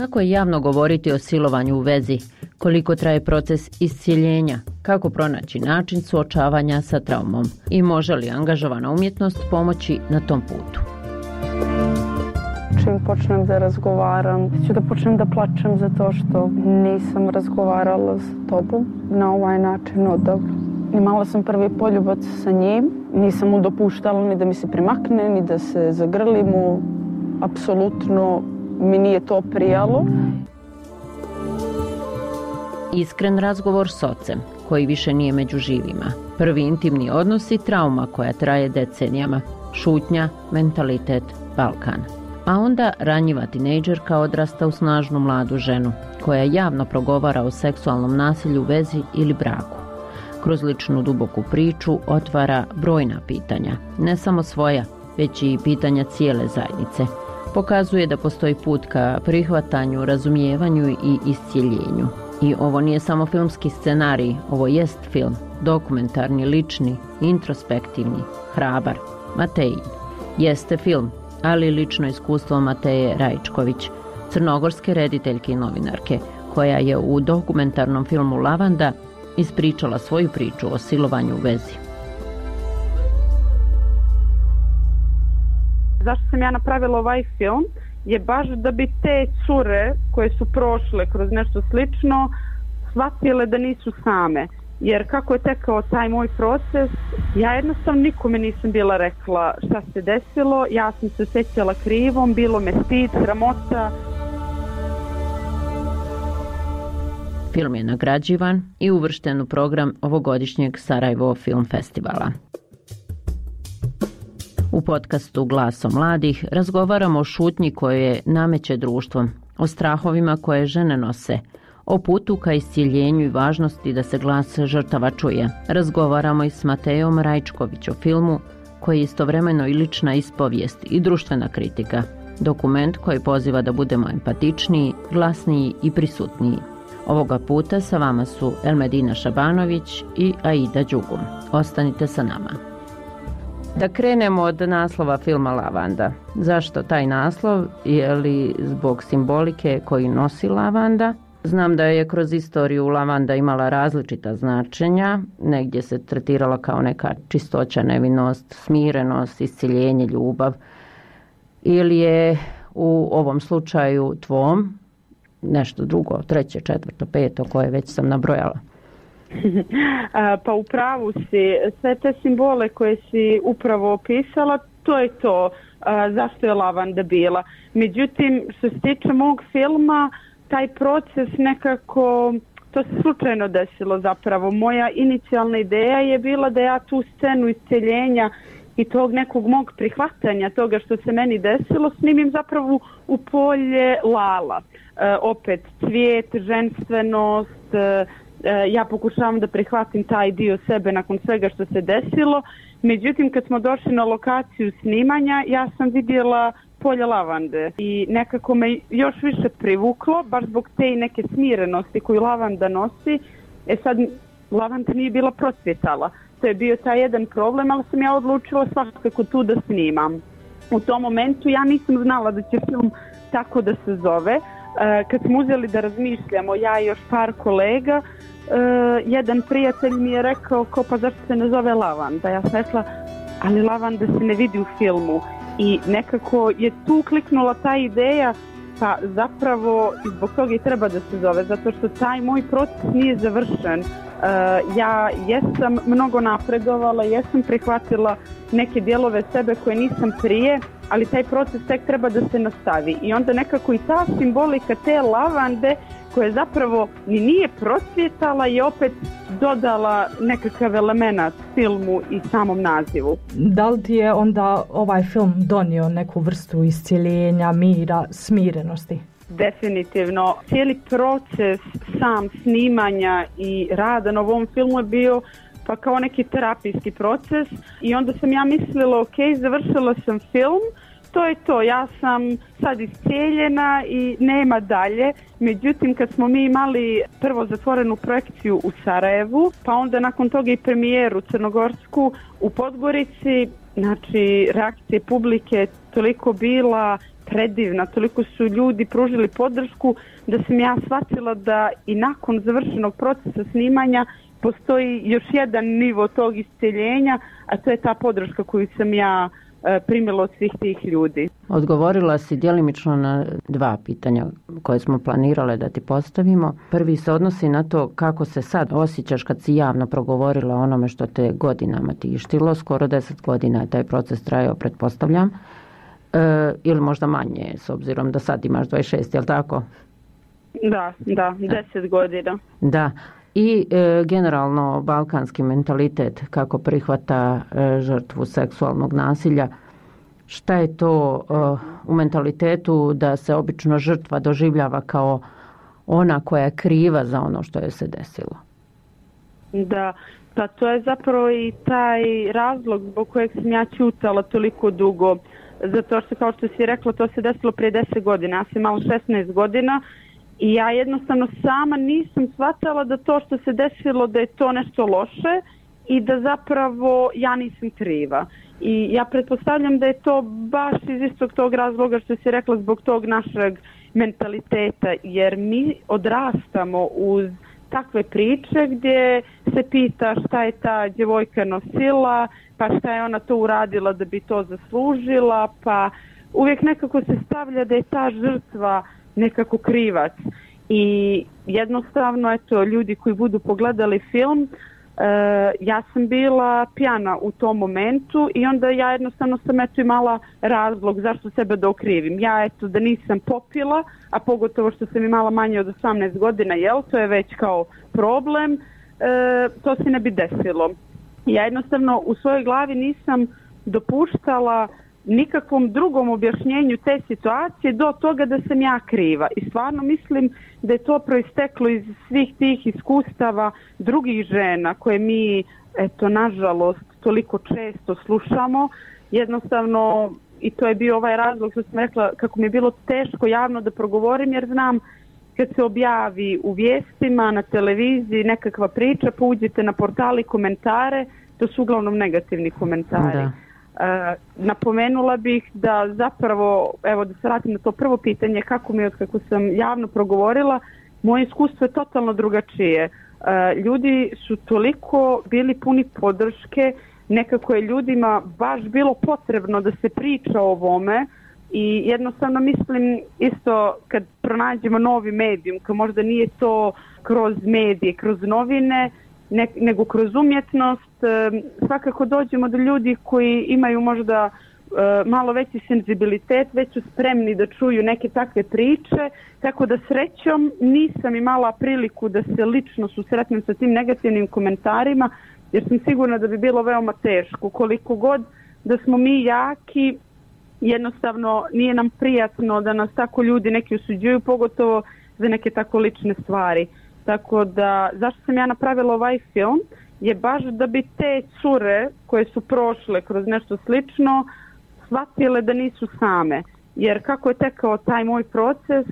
Kako je javno govoriti o silovanju u vezi? Koliko traje proces iscjeljenja? Kako pronaći način suočavanja sa traumom? I može li angažovana umjetnost pomoći na tom putu? Čim počnem da razgovaram, ću da počnem da plačem zato što nisam razgovarala s tobom na ovaj način odavno. Imala sam prvi poljubac sa njim, nisam mu dopuštala ni da mi se primakne, ni da se zagrlimo. Apsolutno mi nije to prijalo. Iskren razgovor s ocem, koji više nije među živima. Prvi intimni odnos i trauma koja traje decenijama. Šutnja, mentalitet, Balkan. A onda ranjiva tinejdžerka odrasta u snažnu mladu ženu, koja javno progovara o seksualnom nasilju u vezi ili braku. Kroz ličnu duboku priču otvara brojna pitanja, ne samo svoja, već i pitanja cijele zajednice. Pokazuje da postoji put ka prihvatanju, razumijevanju i iscjeljenju. I ovo nije samo filmski scenarij, ovo jest film, dokumentarni, lični, introspektivni, hrabar, Matejin. Jeste film, ali lično iskustvo Mateje Rajčković, crnogorske rediteljke i novinarke, koja je u dokumentarnom filmu Lavanda ispričala svoju priču o silovanju u vezi. Zašto sam ja napravila ovaj film je baš da bi te cure koje su prošle kroz nešto slično shvatile da nisu same. Jer kako je tekao taj moj proces, ja jednostavno nikome nisam bila rekla šta se desilo, ja sam se osjećala krivom, bilo me stid, sramota. Film je nagrađivan i uvršten u program ovogodišnjeg Sarajevo Film Festivala. U podcastu Glaso mladih razgovaramo o šutnji koje nameće društvom, o strahovima koje žene nose, o putu ka iscjeljenju i važnosti da se glas žrtava čuje. Razgovaramo i s Matejom Rajčković o filmu koji je istovremeno i lična ispovijest i društvena kritika. Dokument koji poziva da budemo empatičniji, glasniji i prisutniji. Ovoga puta sa vama su Elmedina Šabanović i Aida Đugum. Ostanite sa nama. Da krenemo od naslova filma Lavanda. Zašto taj naslov? Je li zbog simbolike koju nosi lavanda? Znam da je kroz istoriju lavanda imala različita značenja. Negdje se tretirala kao neka čistoća, nevinost, smirenost, iscjeljenje, ljubav. Ili je u ovom slučaju tvom nešto drugo, treće, četvrto, peto, koje već sam nabrojala? Pa u pravu si, sve te simbole koje si upravo opisala, to je to zašto je lavanda bila. Međutim, što se tiče mog filma, taj proces nekako, to se slučajno desilo zapravo. Moja inicijalna ideja je bila da ja tu scenu isceljenja i tog nekog mog prihvatanja toga što se meni desilo snimim zapravo u polje Lala. Opet cvijet, ženstvenost, ja pokušavam da prihvatim taj dio sebe nakon svega što se desilo. Međutim, kad smo došli na lokaciju snimanja, ja sam vidjela polje lavande i nekako me još više privuklo, baš zbog te neke smirenosti koju lavanda nosi. Sad, lavanda nije bila procvjetala. To je bio taj jedan problem, ali sam ja odlučila svakako tu da snimam. U tom momentu ja nisam znala da će film tako da se zove. Kad smo uzeli da razmišljamo, ja i još par kolega, jedan prijatelj mi je rekao pa zašto se ne zove Lavanda? Ja sam rekla, ali lavanda se ne vidi u filmu. I nekako je tu kliknula ta ideja, pa zapravo zbog toga i treba da se zove, zato što taj moj proces nije završen. Ja jesam mnogo napredovala, jesam prihvatila neke dijelove sebe koje nisam prije, ali taj proces tek treba da se nastavi. I onda nekako i ta simbolika te lavande koja zapravo ni nije procvjetala i opet dodala nekakav element filmu i samom nazivu. Da li ti je onda ovaj film donio neku vrstu iscjeljenja, mira, smirenosti? Definitivno. Cijeli proces sam snimanja i rada na ovom filmu je bio pa kao neki terapijski proces i onda sam ja mislila završila sam film, to je to, ja sam sad iscijeljena i nema dalje. Međutim, kad smo mi imali prvo zatvorenu projekciju u Sarajevu, pa onda nakon toga i premijeru crnogorsku u Podgorici, znači reakcija publike toliko bila predivna, toliko su ljudi pružili podršku da sam ja shvatila da i nakon završenog procesa snimanja postoji još jedan nivo tog isceljenja, a to je ta podrška koju sam ja primila od svih tih ljudi. Odgovorila si djelimično na 2 pitanja koje smo planirale da ti postavimo. Prvi se odnosi na to kako se sad osjećaš kad si javno progovorila o onome što te godinama tištilo, skoro 10 godina je taj proces trajao, pretpostavljam, ili možda manje, s obzirom da sad imaš 26, jel tako? Da, 10 godina. Da. I generalno balkanski mentalitet kako prihvata žrtvu seksualnog nasilja. Šta je to u mentalitetu da se obično žrtva doživljava kao ona koja je kriva za ono što je se desilo? Da, pa to je zapravo i taj razlog zbog kojeg sam ja ćutala toliko dugo. Zato što, kao što si rekla, to se desilo prije 10 godina. Ja sam imala 16 godina. I ja jednostavno sama nisam shvatala da to što se desilo da je to nešto loše i da zapravo ja nisam kriva. I ja pretpostavljam da je to baš iz istog tog razloga što si rekla zbog tog našeg mentaliteta, jer mi odrastamo uz takve priče gdje se pita šta je ta djevojka nosila, pa šta je ona to uradila da bi to zaslužila, pa uvijek nekako se stavlja da je ta žrtva nekako krivac. I jednostavno, eto, ljudi koji budu pogledali film, ja sam bila pijana u tom momentu i onda ja jednostavno sam imala razlog zašto sebe da okrivim. Ja da nisam popila, a pogotovo što sam imala manje od 18 godina, to je već kao problem, to se ne bi desilo. Ja jednostavno u svojoj glavi nisam dopuštala nikakvom drugom objašnjenju te situacije do toga da sam ja kriva. I stvarno mislim da je to proisteklo iz svih tih iskustava drugih žena koje mi, nažalost, toliko često slušamo. Jednostavno, i to je bio ovaj razlog što sam rekla kako mi je bilo teško javno da progovorim, jer znam kad se objavi u vijestima, na televiziji nekakva priča, pa uđete na portali komentare, to su uglavnom negativni komentari. Da. Napomenula bih da zapravo, evo da se vratim na to prvo pitanje, kako mi je otkako sam javno progovorila, moje iskustvo je totalno drugačije. Ljudi su toliko bili puni podrške, nekako je ljudima baš bilo potrebno da se priča o ovome i jednostavno mislim isto kad pronađemo novi medijum, kad možda nije to kroz medije, kroz novine, nego kroz umjetnost, svakako dođemo do ljudi koji imaju možda malo veći senzibilitet, već su spremni da čuju neke takve priče, tako da srećom nisam imala priliku da se lično susretnem sa tim negativnim komentarima, jer sam sigurna da bi bilo veoma teško. Koliko god da smo mi jaki, jednostavno nije nam prijatno da nas tako ljudi neki osuđuju, pogotovo za neke tako lične stvari. Tako da, zašto sam ja napravila ovaj film, je baš da bi te cure koje su prošle kroz nešto slično shvatile da nisu same. Jer kako je tekao taj moj proces,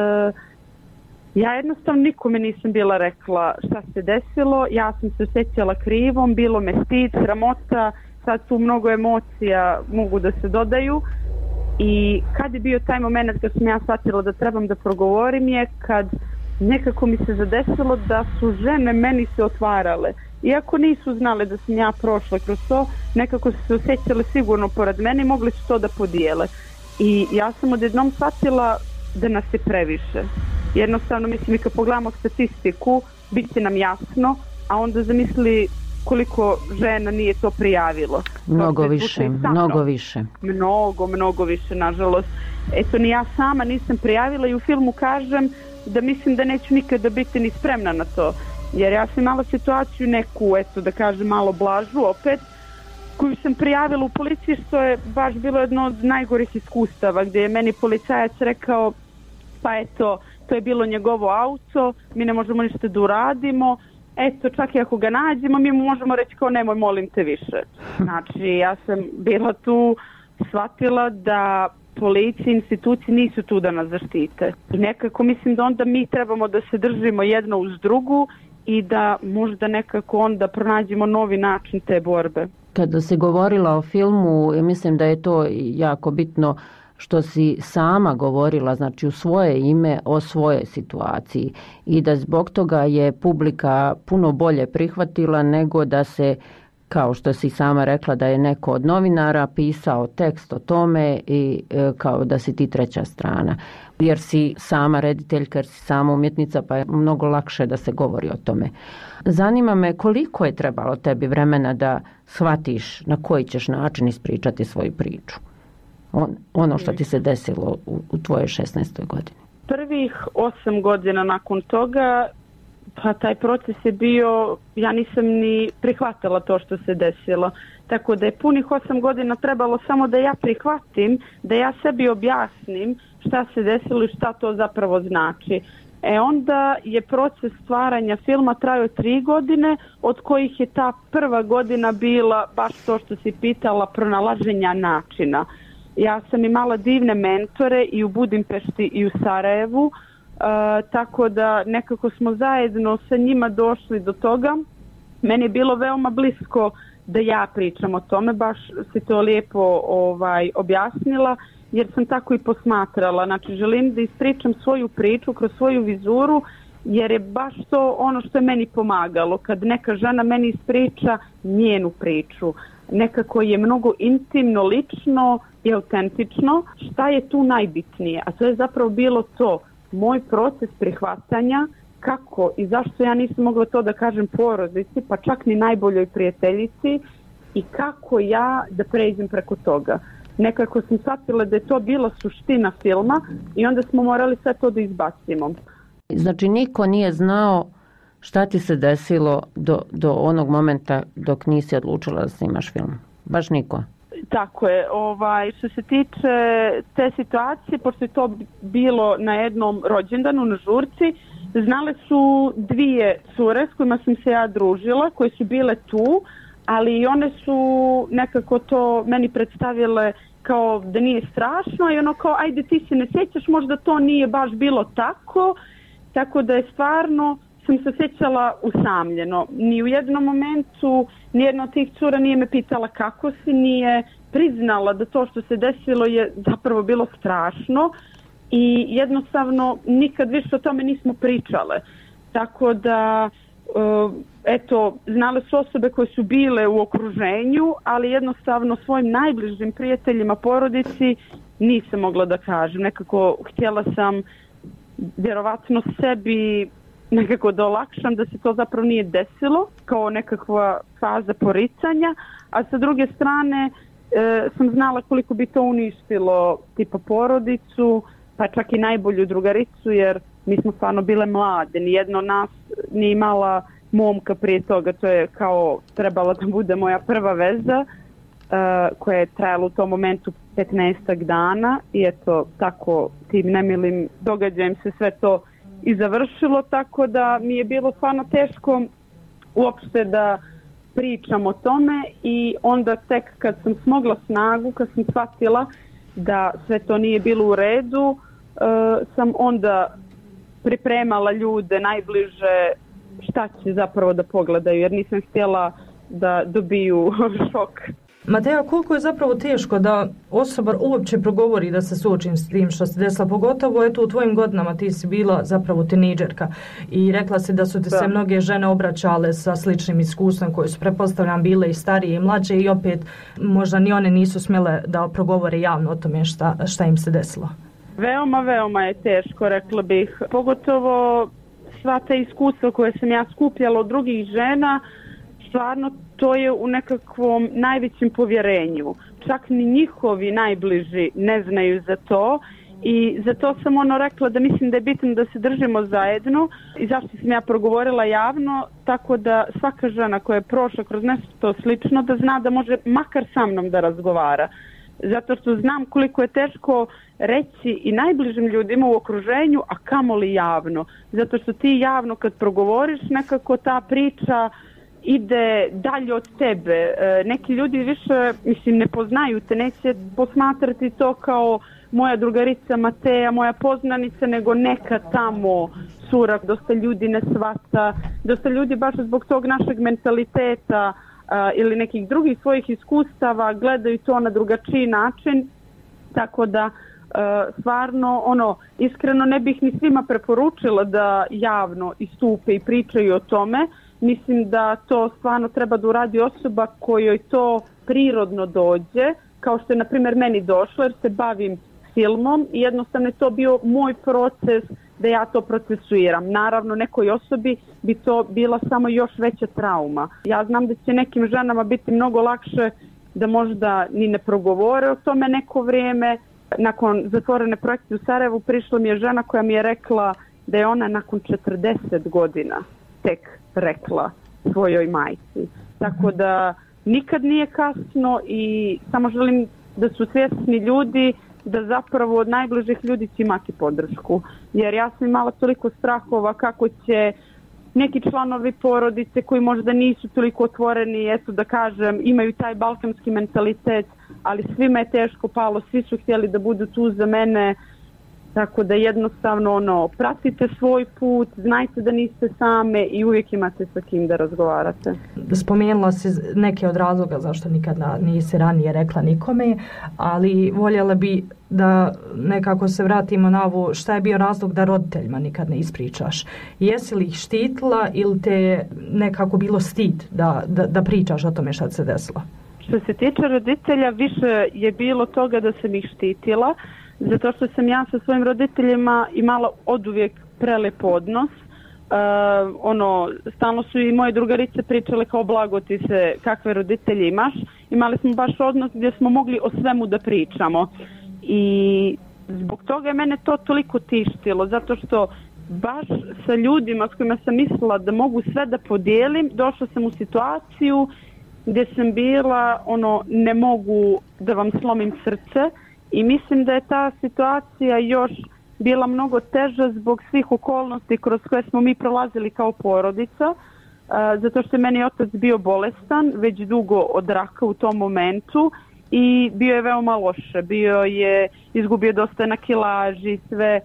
ja jednostavno nikome nisam bila rekla šta se desilo, ja sam se osjećala krivom, bilo me stid, sramota, sad tu mnogo emocija mogu da se dodaju. I kad je bio taj moment kad sam ja shvatila da trebam da progovorim je kad nekako mi se zadesilo da su žene meni se otvarale. Iako nisu znale da sam ja prošla kroz to, nekako su se osjećale sigurno pored mene i mogli su to da podijele. I ja sam odjednom shvatila da nas je previše. Jednostavno, mislim, i kad pogledamo statistiku, bit će nam jasno, a onda zamisli koliko žena nije to prijavilo. Mnogo više. Mnogo više, nažalost. Eto, ni ja sama nisam prijavila i u filmu kažem da mislim da neću nikada biti ni spremna na to. Jer ja sam imala situaciju neku, da kažem, malo blažu opet, koju sam prijavila u policiji, što je baš bilo jedno od najgorih iskustava, gdje je meni policajac rekao, pa eto, to je bilo njegovo auto, mi ne možemo ništa da uradimo, eto, čak i ako ga nađemo, mi mu možemo reći kao nemoj, molim te više. Znači, ja sam bila tu, shvatila da policija i institucije nisu tu da nas zaštite. I nekako mislim da onda mi trebamo da se držimo jedno uz drugu i da možda nekako onda pronađemo novi način te borbe. Kada se govorila o filmu, mislim da je to jako bitno što si sama govorila, znači u svoje ime o svojoj situaciji i da zbog toga je publika puno bolje prihvatila nego da se, kao što si sama rekla, da je neko od novinara pisao tekst o tome i kao da si ti treća strana. Jer si sama rediteljka, jer si sama umjetnica, pa je mnogo lakše da se govori o tome. Zanima me koliko je trebalo tebi vremena da shvatiš na koji ćeš način ispričati svoju priču. Ono što ti se desilo u tvojoj 16. godini. Prvih 8 godina nakon toga, pa taj proces je bio, ja nisam ni prihvatila to što se desilo. Tako da je punih 8 godina trebalo samo da ja prihvatim, da ja sebi objasnim šta se desilo i šta to zapravo znači. Onda je proces stvaranja filma trajao 3 godine, od kojih je ta prva godina bila baš to što si pitala, pronalaženja načina. Ja sam imala divne mentore i u Budimpešti i u Sarajevu, tako da nekako smo zajedno sa njima došli do toga. Meni je bilo veoma blisko da ja pričam o tome, baš si to lijepo objasnila, jer sam tako i posmatrala. Znači, želim da ispričam svoju priču kroz svoju vizuru, jer je baš to ono što je meni pomagalo. Kad neka žena meni ispriča njenu priču, nekako je mnogo intimno, lično i autentično. Šta je tu najbitnije? A to je zapravo bilo to, moj proces prihvatanja, kako i zašto ja nisam mogla to da kažem porodici, pa čak ni najboljoj prijateljici, i kako ja da pređem preko toga. Nekako sam shvatila da je to bila suština filma i onda smo morali sve to da izbacimo. Znači niko nije znao šta ti se desilo do onog momenta dok nisi odlučila da snimaš film? Baš niko? Tako je. Što se tiče te situacije, pošto je to bilo na jednom rođendanu na žurci, znale su 2 cure s kojima sam se ja družila, koje su bile tu, ali i one su nekako to meni predstavile kao da nije strašno i ono kao ajde ti se ne sjećaš, možda to nije baš bilo tako da je stvarno sam se sjećala usamljeno. Ni u jednom momentu nijedna od tih cura nije me pitala kako si, nije priznala da to što se desilo je zapravo bilo strašno i jednostavno nikad više o tome nismo pričale. Tako da znale su osobe koje su bile u okruženju, ali jednostavno svojim najbližim prijateljima, porodici nisam mogla da kažem. Nekako htjela sam vjerovatno sebi nekako da olakšam da se to zapravo nije desilo, kao nekakva faza poricanja, a sa druge strane sam znala koliko bi to uništilo tipa porodicu, pa čak i najbolju drugaricu, jer mi smo stvarno bile mlade, nijedno nas nije imala momka prije toga, to je kao trebala da bude moja prva veza koja je trajala u tom momentu 15 dana i eto tako tim nemilim događajem se sve to i završilo, tako da mi je bilo stvarno teško uopšte da pričam o tome i onda tek kad sam smogla snagu, kad sam shvatila da sve to nije bilo u redu, sam onda pripremala ljude najbliže šta će zapravo da pogledaju, jer nisam htjela da dobiju šok. Mateja, koliko je zapravo teško da osoba uopće progovori da se suočim s tim što se desilo, pogotovo eto u tvojim godinama, ti si bila zapravo teenidžerka i rekla si da su ti se mnoge žene obraćale sa sličnim iskustvom koje su pretpostavljam bile i starije i mlađe i opet možda ni one nisu smjele da progovore javno o tome šta im se desilo. Veoma je teško, rekla bih, pogotovo sva ta iskustva koje sam ja skupljala od drugih žena, stvarno to je u nekakvom najvećem povjerenju. Čak ni njihovi najbliži ne znaju za to i zato sam rekla da mislim da je bitno da se držimo zajedno i zašto sam ja progovorila javno, tako da svaka žena koja je prošla kroz nešto slično da zna da može makar sa mnom da razgovara. Zato što znam koliko je teško reći i najbližim ljudima u okruženju, a kamoli javno. Zato što ti javno kad progovoriš nekako ta priča ide dalje od tebe. Neki ljudi više, ne poznaju te, neće posmatrati to kao moja drugarica Mateja, moja poznanica, nego neka tamo cura. Dosta ljudi ne shvata, dosta ljudi baš zbog tog našeg mentaliteta, ili nekih drugih svojih iskustava gledaju to na drugačiji način, tako da stvarno iskreno ne bih ni svima preporučila da javno istupe i pričaju o tome. Mislim da to stvarno treba da uradi osoba kojoj to prirodno dođe, kao što je na primjer meni došlo jer se bavim filmom i jednostavno je to bio moj proces da ja to procesuiram. Naravno, nekoj osobi bi to bila samo još veća trauma. Ja znam da će nekim ženama biti mnogo lakše da možda ni ne progovore o tome neko vrijeme. Nakon zatvorene projekcije u Sarajevu prišla mi je žena koja mi je rekla da je ona nakon 40 godina tek rekla svojoj majci. Tako da nikad nije kasno i samo želim da su svjesni ljudi da zapravo od najbližih ljudi će imati podršku. Jer ja sam imala toliko strahova kako će neki članovi porodice koji možda nisu toliko otvoreni, eto da kažem, imaju taj balkanski mentalitet, ali svima je teško palo, svi su htjeli da budu tu za mene, tako da jednostavno pratite svoj put, znajte da niste same i uvijek imate sa kim da razgovarate. Spomenula si neke od razloga zašto nikad nisi ranije rekla nikome, ali voljela bi da nekako se vratimo na ovo šta je bio razlog da roditeljima nikad ne ispričaš. Jesi li ih štitila ili te nekako bilo stid da pričaš o tome šta se desilo? Što se tiče roditelja, više je bilo toga da sam ih štitila, zato što sam ja sa svojim roditeljima imala oduvijek prelep odnos. Stalno su i moje drugarice pričale kao blago ti se kakve roditelje imaš. Imali smo baš odnos gdje smo mogli o svemu da pričamo. I zbog toga je mene to toliko tištilo, zato što baš sa ljudima s kojima sam mislila da mogu sve da podijelim, došla sam u situaciju gdje sam bila, ne mogu da vam slomim srce i mislim da je ta situacija još bila mnogo teža zbog svih okolnosti kroz koje smo mi prolazili kao porodica, zato što je meni otac bio bolestan već dugo od raka u tom momentu i bio je veoma loše, izgubio dosta na kilaži, sve.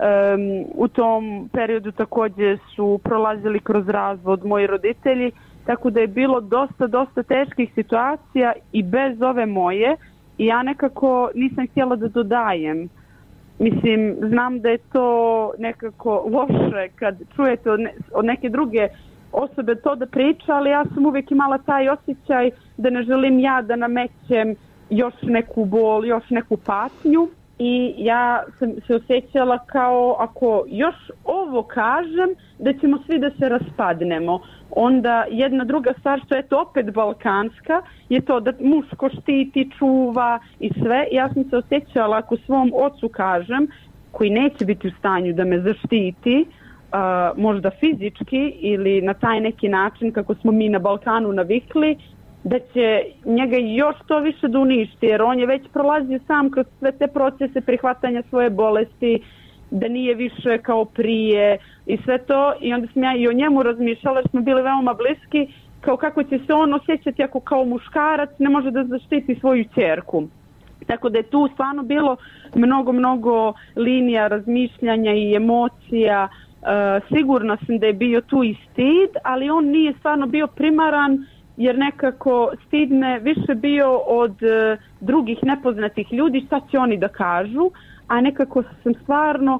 U tom periodu također su prolazili kroz razvod moji roditelji, tako da je bilo dosta teških situacija i bez ove moje i ja nekako nisam htjela da dodajem. Mislim, znam da je to nekako loše kad čujete od neke druge osobe to da priča, ali ja sam uvijek imala taj osjećaj da ne želim ja da namećem još neku bol, još neku patnju i ja sam se osjećala kao ako još ovo kažem da ćemo svi da se raspadnemo. Onda jedna druga stvar što je to opet balkanska je to da muško štiti, čuva i sve. Ja sam se osjećala ako svom ocu kažem koji neće biti u stanju da me zaštiti, možda fizički ili na taj neki način kako smo mi na Balkanu navikli, da će njega još to više da uništi, jer on je već prolazio sam kroz sve te procese prihvatanja svoje bolesti, da nije više kao prije i sve to. I onda sam ja i o njemu razmišljala jer smo bili veoma bliski, kao kako će se on osjećati ako kao muškarac ne može da zaštiti svoju ćerku. Tako da je tu stvarno bilo mnogo linija razmišljanja i emocija. Sigurna sam da je bio tu i stid, ali on nije stvarno bio primaran, jer nekako stid me više bio od drugih nepoznatih ljudi šta će oni da kažu, a nekako sam stvarno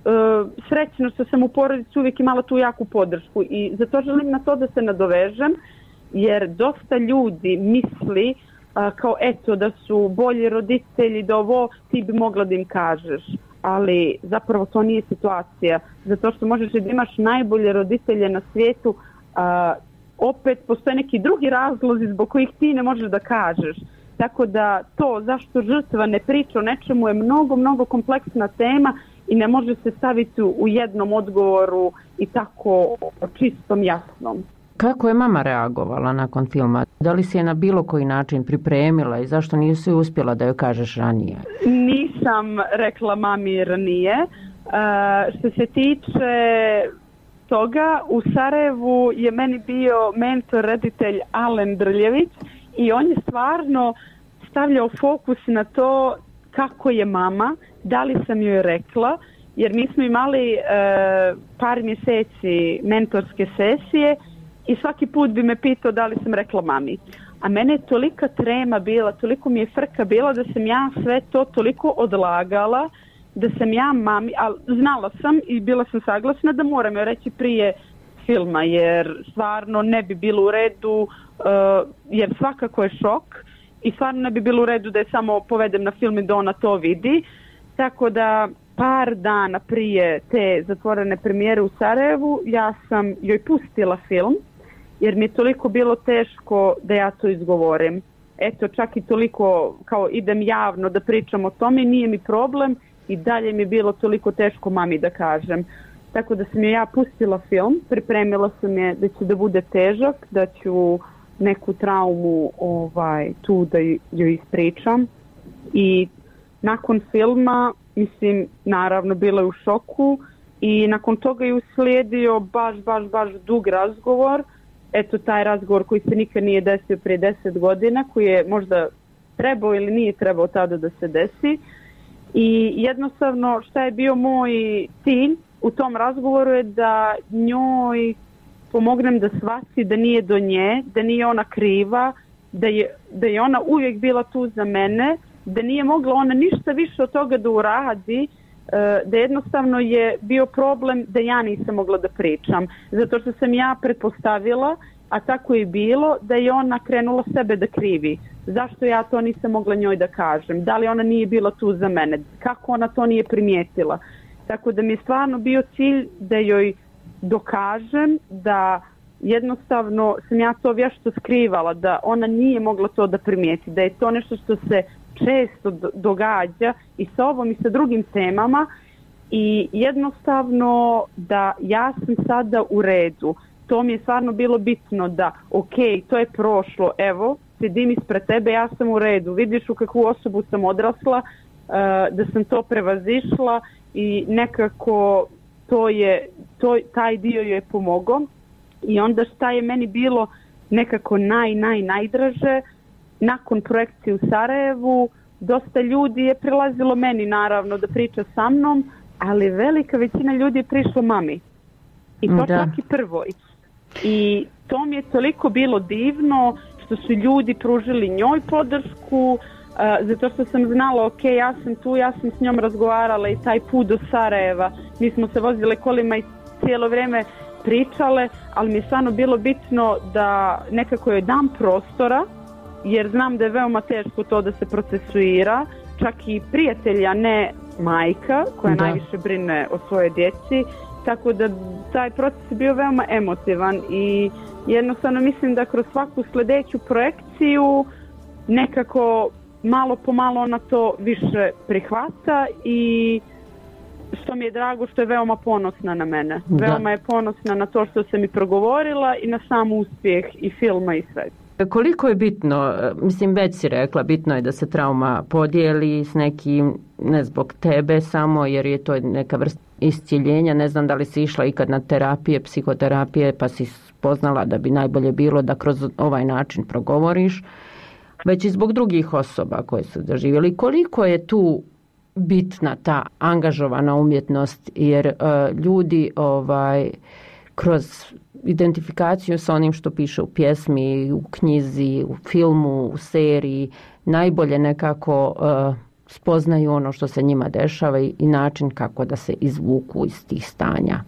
srećna što sam u porodici uvijek imala tu jaku podršku i zato želim na to da se nadovežem, jer dosta ljudi misli kao eto da su bolji roditelji, da ovo ti bi mogla da im kažeš, ali zapravo to nije situacija, zato što možeš da imaš najbolje roditelje na svijetu, opet postoje neki drugi razlozi zbog kojih ti ne možeš da kažeš. Tako da to zašto žrtva ne priča o nečemu je mnogo kompleksna tema i ne može se staviti u jednom odgovoru i tako čistom jasnom. Kako je mama reagovala nakon filma? Da li si je na bilo koji način pripremila i zašto nisi uspjela da joj kažeš ranije? Nisam rekla mami ranije. Što se tiče toga, u Sarajevu je meni bio mentor, reditelj Alen Drljević i on je stvarno stavljao fokus na to kako je mama, da li sam joj rekla, jer mi smo imali par mjeseci mentorske sesije i svaki put bi me pitao da li sam rekla mami. A mene je tolika trema bila, toliko mi je frka bila da sam ja sve to toliko odlagala, da sam ja mami, ali znala sam i bila sam saglasna da moram joj reći prije filma, jer stvarno ne bi bilo u redu, jer svakako je šok i stvarno ne bi bilo u redu da je samo povedem na film i da ona to vidi. Tako da par dana prije te zatvorene premijere u Sarajevu ja sam joj pustila film, jer mi je toliko bilo teško da ja to izgovorim. Eto, čak i toliko kao idem javno da pričam o tome, nije mi problem i dalje mi je bilo toliko teško mami da kažem. Tako da sam ja pustila film, pripremila sam je da će da bude težak, da ću neku traumu tu da joj ispričam. I nakon filma, mislim, naravno bila je u šoku i nakon toga je uslijedio baš dug razgovor. Eto, taj razgovor koji se nikad nije desio prije 10 godina, koji je možda trebao ili nije trebao tada da se desi. I jednostavno šta je bio moj cilj u tom razgovoru je da njoj pomognem da shvati da nije do nje, da nije ona kriva, da je ona uvijek bila tu za mene, da nije mogla ona ništa više od toga da uradi, da jednostavno je bio problem da ja nisam mogla da pričam. Zato što sam ja pretpostavila, a tako je bilo, da je ona krenula sebe da krivi. Zašto ja to nisam mogla njoj da kažem? Da li ona nije bila tu za mene? Kako ona to nije primijetila? Tako da mi je stvarno bio cilj da joj dokažem da jednostavno sam ja to vješto skrivala, da ona nije mogla to da primijeti, da je to nešto što se često događa i sa ovom i sa drugim temama i jednostavno da ja sam sada u redu. To mi je stvarno bilo bitno da ok, to je prošlo, evo, sedim ispred tebe, ja sam u redu, vidiš u kakvu osobu sam odrasla, da sam to prevazišla i nekako taj dio joj je pomogao. I onda šta je meni bilo nekako najdraže, nakon projekcije u Sarajevu, dosta ljudi je prilazilo meni naravno da priča sa mnom, ali velika većina ljudi je prišla mami. I to čak i prvoj. I to mi je toliko bilo divno što su ljudi pružili njoj podršku, zato što sam znala, ok, ja sam tu, ja sam s njom razgovarala i taj put do Sarajeva, mi smo se vozile kolima i cijelo vrijeme pričale, ali mi je stvarno bilo bitno da nekako joj dam prostora, jer znam da je veoma teško to da se procesuira, čak i prijatelja, ne majka koja najviše brine o svojoj djeci, tako da taj proces je bio veoma emotivan i jednostavno mislim da kroz svaku sljedeću projekciju nekako malo po malo ona to više prihvata i što mi je drago što je veoma ponosna na mene. Veoma je ponosna na to što sam i progovorila i na sam uspjeh i filma i sve. Koliko je bitno, mislim već si rekla, bitno je da se trauma podijeli s nekim, ne zbog tebe samo, jer je to neka vrsta iscjeljenja. Ne znam da li si išla ikad na terapije, psihoterapije, pa si spoznala da bi najbolje bilo da kroz ovaj način progovoriš, već i zbog drugih osoba koje su doživjeli. Koliko je tu bitna ta angažovana umjetnost, jer ljudi kroz identifikaciju sa onim što piše u pjesmi, u knjizi, u filmu, u seriji, najbolje nekako spoznaju ono što se njima dešava i način kako da se izvuku iz tih stanja.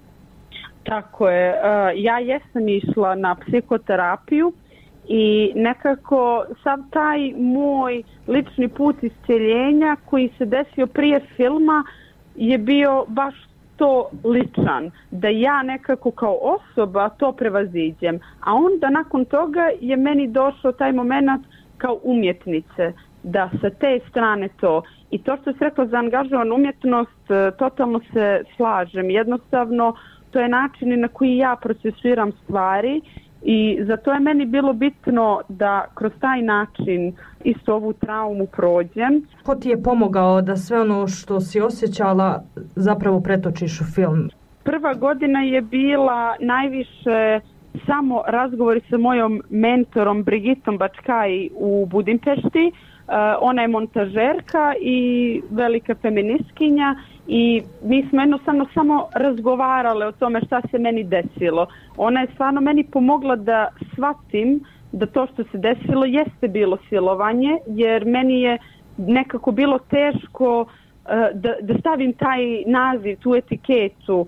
Tako je. Ja jesam išla na psihoterapiju i nekako sav taj moj lični put iscjeljenja koji se desio prije filma je bio baš to ličan, da ja nekako kao osoba to prevaziđem, a onda nakon toga je meni došao taj moment kao umjetnice, da sa te strane to. I to što si rekla za angažovanu umjetnost, totalno se slažem. Jednostavno, to je način na koji ja procesuiram stvari i zato je meni bilo bitno da kroz taj način isto ovu traumu prođem. Ko ti je pomogao da sve ono što si osjećala zapravo pretočiš u film? Prva godina je bila najviše samo razgovori sa mojom mentorom Brigitom Bačkaj u Budimpešti. ona je montažerka i velika feministkinja i mi smo jednostavno samo razgovarale o tome šta se meni desilo. Ona je stvarno meni pomogla da shvatim da to što se desilo jeste bilo silovanje, jer meni je nekako bilo teško da stavim taj naziv, tu etiketu.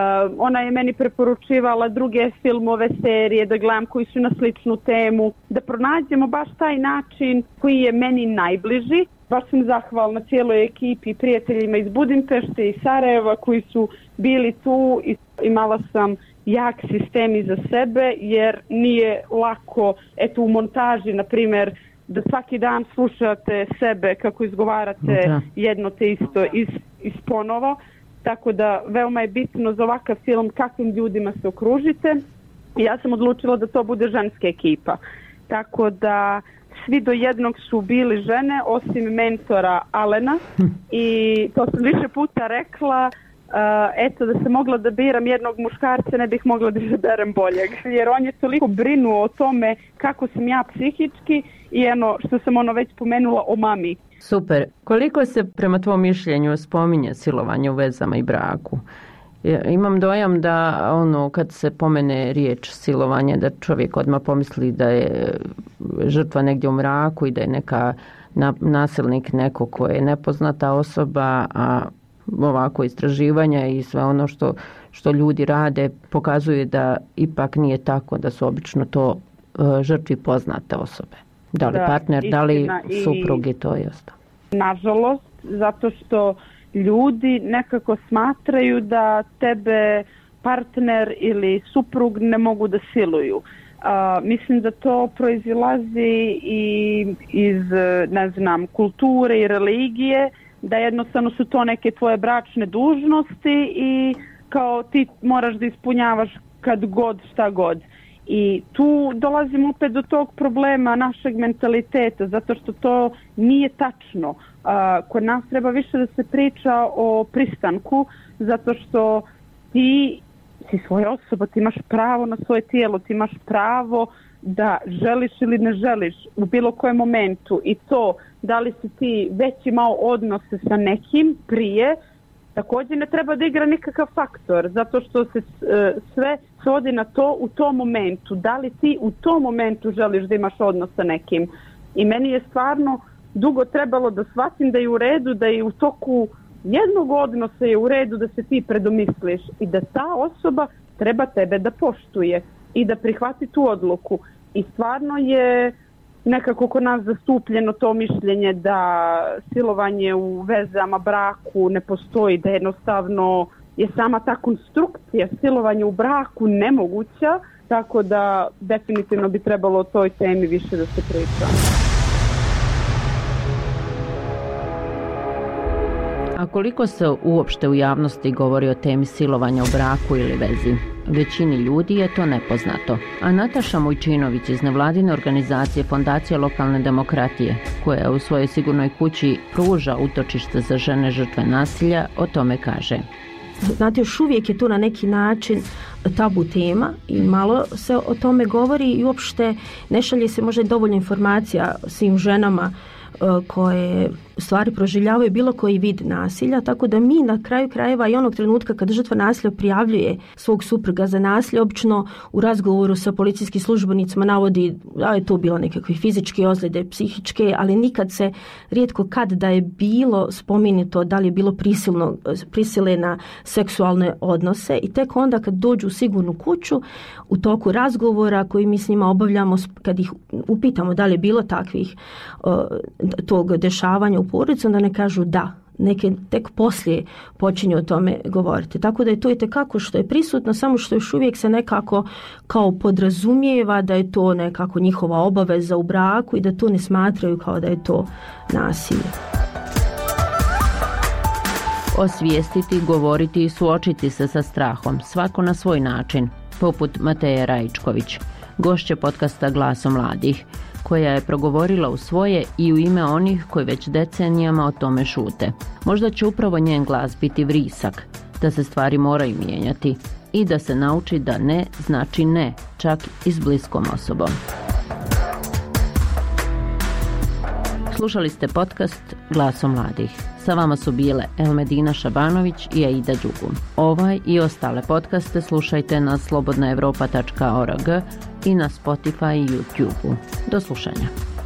Ona je meni preporučivala druge filmove, serije, da gledam koji su na sličnu temu, da pronađemo baš taj način koji je meni najbliži. Baš sam zahvalna cijeloj ekipi, prijateljima iz Budimpešte i Sarajeva koji su bili tu i imala sam jak sistem iza sebe, jer nije lako, eto u montaži, na primjer, da svaki dan slušate sebe kako izgovarate jedno te isto iz ponovo. Tako da veoma je bitno za ovakav film kakvim ljudima se okružite. I ja sam odlučila da to bude ženska ekipa. Tako da svi do jednog su bili žene, osim mentora Alena. I to sam više puta rekla, eto da sam mogla da biram jednog muškarca, ne bih mogla da izaberem boljeg. Jer on je toliko brinuo o tome kako sam ja psihički i što sam već pomenula o mami. Super. Koliko se prema tvom mišljenju spominje silovanje u vezama i braku? Imam dojam da kad se pomene riječ silovanje, da čovjek odmah pomisli da je žrtva negdje u mraku i da je neka nasilnik neko ko je nepoznata osoba, a ovako istraživanja i sve ono što ljudi rade pokazuje da ipak nije tako, da su obično to žrtvi poznate osobe. Da li partner, da li suprug i to je ostalo. Nažalost, zato što ljudi nekako smatraju da tebe partner ili suprug ne mogu da siluju. Mislim da to proizilazi i iz, kulture i religije, da jednostavno su to neke tvoje bračne dužnosti i kao ti moraš da ispunjavaš kad god, šta god. I tu dolazimo opet do tog problema našeg mentaliteta, zato što to nije tačno. Kod nas treba više da se priča o pristanku, zato što ti si svoja osoba, ti imaš pravo na svoje tijelo, ti imaš pravo da želiš ili ne želiš u bilo kojem momentu. I to da li si ti već imao odnose sa nekim prije, također ne treba da igra nikakav faktor, zato što se sve svodi na to u tom momentu. Da li ti u tom momentu želiš da imaš odnos sa nekim? I meni je stvarno dugo trebalo da shvatim da je u redu, da je u toku jednog odnosa je u redu da se ti predomisliš i da ta osoba treba tebe da poštuje i da prihvati tu odluku. I stvarno je nekako kod nas zastupljeno to mišljenje da silovanje u vezama, braku ne postoji, da jednostavno je sama ta konstrukcija silovanja u braku nemoguća, tako da definitivno bi trebalo o toj temi više da se priča. A koliko se uopšte u javnosti govori o temi silovanja u braku ili vezi? Većini ljudi je to nepoznato. A Nataša Mujčinović iz nevladine organizacije Fondacije lokalne demokratije, koja u svojoj sigurnoj kući pruža utočište za žene žrtve nasilja, o tome kaže. Znate, još uvijek je to na neki način tabu tema i malo se o tome govori i uopšte ne šalje se možda dovoljno informacija svim ženama koje u stvari proživljavaju bilo koji vid nasilja, tako da mi na kraju krajeva i onog trenutka kada žrtva nasilja prijavljuje svog supruga za nasilje, obično u razgovoru sa policijskim službenicima navodi da je to bilo nekakve fizičke ozljede, psihičke, ali nikad se rijetko kad da je bilo spomenuto da li je bilo prisile na seksualne odnose i tek onda kad dođu u sigurnu kuću u toku razgovora koji mi s njima obavljamo, kad ih upitamo da li je bilo takvih tog dešavanja u porodici, onda ne kažu da. Neke tek poslije počinju o tome govoriti. Tako da je to itekako što je prisutno, samo što još uvijek se nekako kao podrazumijeva da je to nekako njihova obaveza u braku i da to ne smatraju kao da je to nasilje. Osvijestiti, govoriti i suočiti se sa strahom, svako na svoj način, poput Mateje Rajičković, gošće podcasta Glasom mladih, koja je progovorila u svoje i u ime onih koji već decenijama o tome šute. Možda će upravo njen glas biti vrisak, da se stvari moraju mijenjati i da se nauči da ne znači ne, čak i s bliskom osobom. Slušali ste podcast Glaso mladih. Sa vama su bile Elmedina Šabanović i Aida Đugum. Ovaj i ostale podcaste slušajte na slobodnaevropa.org i na Spotify i YouTube. Do slušanja.